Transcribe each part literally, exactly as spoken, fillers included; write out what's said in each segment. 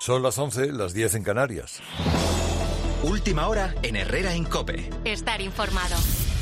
Son las once, las diez en Canarias. Última hora en Herrera en COPE. Estar informado.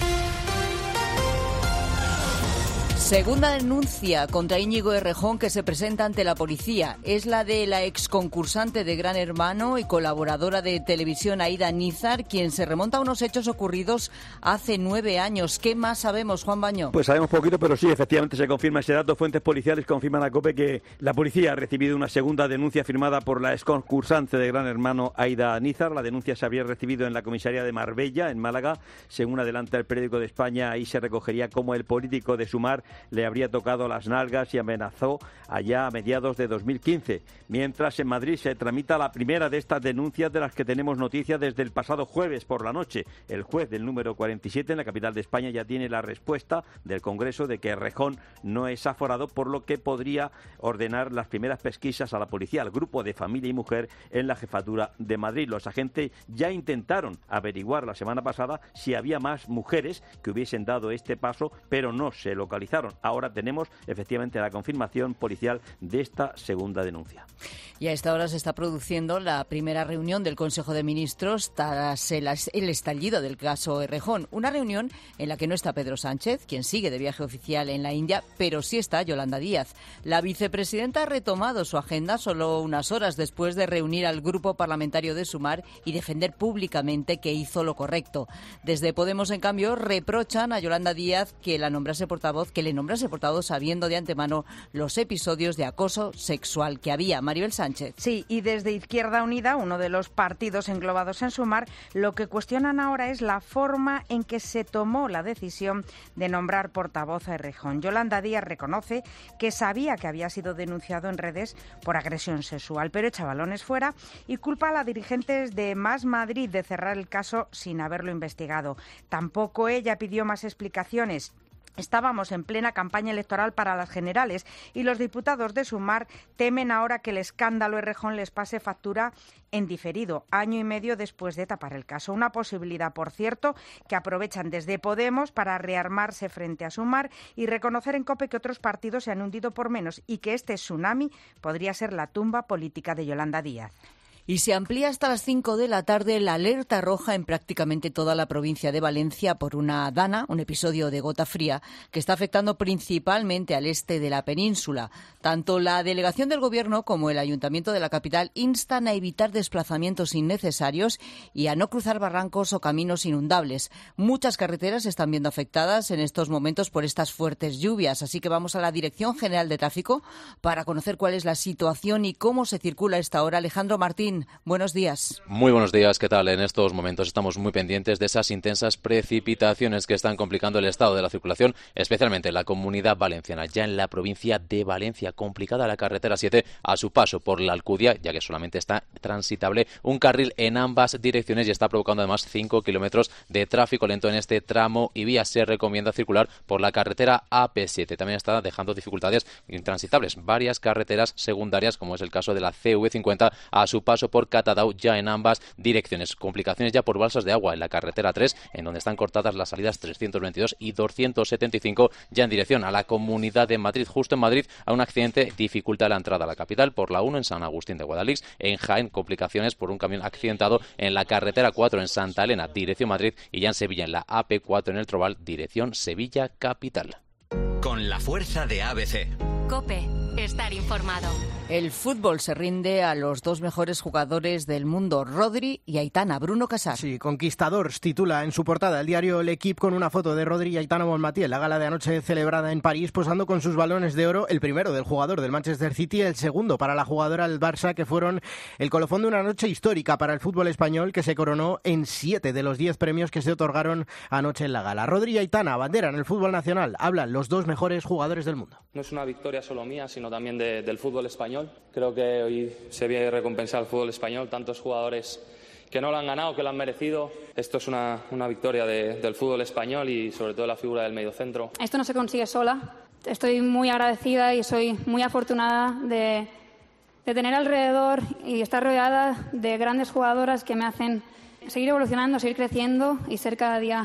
Segunda denuncia contra Íñigo Errejón que se presenta ante la policía. Es la de la exconcursante de Gran Hermano y colaboradora de televisión Aida Nízar, quien se remonta a unos hechos ocurridos hace nueve años. ¿Qué más sabemos, Juan Baño? Pues sabemos poquito, pero sí, efectivamente se confirma ese dato. Fuentes policiales confirman a COPE que la policía ha recibido una segunda denuncia firmada por la exconcursante de Gran Hermano Aida Nízar. La denuncia se había recibido en la comisaría de Marbella, en Málaga. Según adelanta el Periódico de España, ahí se recogería cómo el político de Sumar le habría tocado las nalgas y amenazó allá a mediados de dos mil quince. Mientras en Madrid se tramita la primera de estas denuncias de las que tenemos noticia desde el pasado jueves por la noche. El juez del número cuarenta y siete en la capital de España ya tiene la respuesta del Congreso de que Errejón no es aforado, por lo que podría ordenar las primeras pesquisas a la policía, al grupo de Familia y Mujer en la jefatura de Madrid. Los agentes ya intentaron averiguar la semana pasada si había más mujeres que hubiesen dado este paso, pero no se localizaron. Ahora tenemos efectivamente la confirmación policial de esta segunda denuncia. Y a esta hora se está produciendo la primera reunión del Consejo de Ministros tras el, el estallido del caso Errejón. Una reunión en la que no está Pedro Sánchez, quien sigue de viaje oficial en la India, pero sí está Yolanda Díaz. La vicepresidenta ha retomado su agenda solo unas horas después de reunir al grupo parlamentario de Sumar y defender públicamente que hizo lo correcto. Desde Podemos, en cambio, reprochan a Yolanda Díaz que la nombrase portavoz, que le nombrase portavoz sabiendo de antemano los episodios de acoso sexual que había. Maribel Sánchez. Sí, y desde Izquierda Unida, uno de los partidos englobados en Sumar, lo que cuestionan ahora es la forma en que se tomó la decisión de nombrar portavoz a Errejón. Yolanda Díaz reconoce que sabía que había sido denunciado en redes por agresión sexual, pero echa balones fuera y culpa a las dirigentes de Más Madrid de cerrar el caso sin haberlo investigado. Tampoco ella pidió más explicaciones. Estábamos en plena campaña electoral para las generales y los diputados de Sumar temen ahora que el escándalo Errejón les pase factura en diferido, año y medio después de tapar el caso. Una posibilidad, por cierto, que aprovechan desde Podemos para rearmarse frente a Sumar y reconocer en COPE que otros partidos se han hundido por menos y que este tsunami podría ser la tumba política de Yolanda Díaz. Y se amplía hasta las cinco de la tarde la alerta roja en prácticamente toda la provincia de Valencia por una dana, un episodio de gota fría, que está afectando principalmente al este de la península. Tanto la delegación del Gobierno como el Ayuntamiento de la capital instan a evitar desplazamientos innecesarios y a no cruzar barrancos o caminos inundables. Muchas carreteras se están viendo afectadas en estos momentos por estas fuertes lluvias, así que vamos a la Dirección General de Tráfico para conocer cuál es la situación y cómo se circula a esta hora. Alejandro Martín, buenos días. Muy buenos días, ¿qué tal? En estos momentos estamos muy pendientes de esas intensas precipitaciones que están complicando el estado de la circulación, especialmente en la Comunidad Valenciana. Ya en la provincia de Valencia, complicada la carretera siete a su paso por la Alcudia, ya que solamente está transitable un carril en ambas direcciones y está provocando además cinco kilómetros de tráfico lento en este tramo y vía. Se recomienda circular por la carretera A P siete. También está dejando dificultades intransitables varias carreteras secundarias, como es el caso de la C V cincuenta a su paso por Catadau, ya en ambas direcciones. Complicaciones ya por balsas de agua en la carretera tres, en donde están cortadas las salidas trescientos veintidós y doscientos setenta y cinco, ya en dirección a la Comunidad de Madrid. Justo en Madrid, a un accidente dificulta la entrada a la capital por la uno en San Agustín de Guadalix. En Jaén, complicaciones por un camión accidentado en la carretera cuatro en Santa Elena, dirección Madrid, y ya en Sevilla, en la A P cuatro en el Trobal, dirección Sevilla capital. Con la fuerza de A B C. COPE, estar informado. El fútbol se rinde a los dos mejores jugadores del mundo, Rodri y Aitana. Bruno Casar. Sí, Conquistadors titula en su portada el diario El Equipe con una foto de Rodri y Aitana Bonmatí en la gala de anoche celebrada en París, posando con sus balones de oro, el primero del jugador del Manchester City, el segundo para la jugadora del Barça, que fueron el colofón de una noche histórica para el fútbol español, que se coronó en siete de los diez premios que se otorgaron anoche en la gala. Rodri y Aitana abanderan el fútbol nacional, hablan los dos mejores jugadores del mundo. No es una victoria solo mía, sino también de, del fútbol español. Creo que hoy se viene a recompensar al fútbol español, tantos jugadores que no lo han ganado, que lo han merecido. Esto es una, una victoria de, del fútbol español y sobre todo la figura del mediocentro. Esto no se consigue sola. Estoy muy agradecida y soy muy afortunada de, de tener alrededor y estar rodeada de grandes jugadoras que me hacen seguir evolucionando, seguir creciendo y ser cada día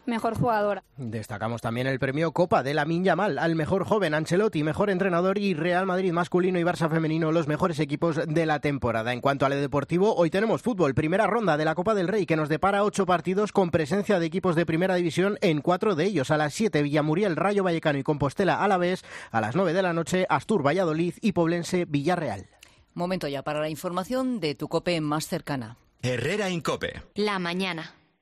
mejor jugadora. Destacamos también el premio Copa de Lamine Yamal al mejor joven, Ancelotti, mejor entrenador, y Real Madrid masculino y Barça femenino, los mejores equipos de la temporada. En cuanto al deportivo, hoy tenemos fútbol, primera ronda de la Copa del Rey, que nos depara ocho partidos con presencia de equipos de primera división en cuatro de ellos. A las siete, Villamuriel, Rayo Vallecano y Compostela Alavés. A las nueve de la noche, Astur, Valladolid y Poblense, Villarreal. Momento ya para la información de tu COPE más cercana. Herrera en COPE. La mañana.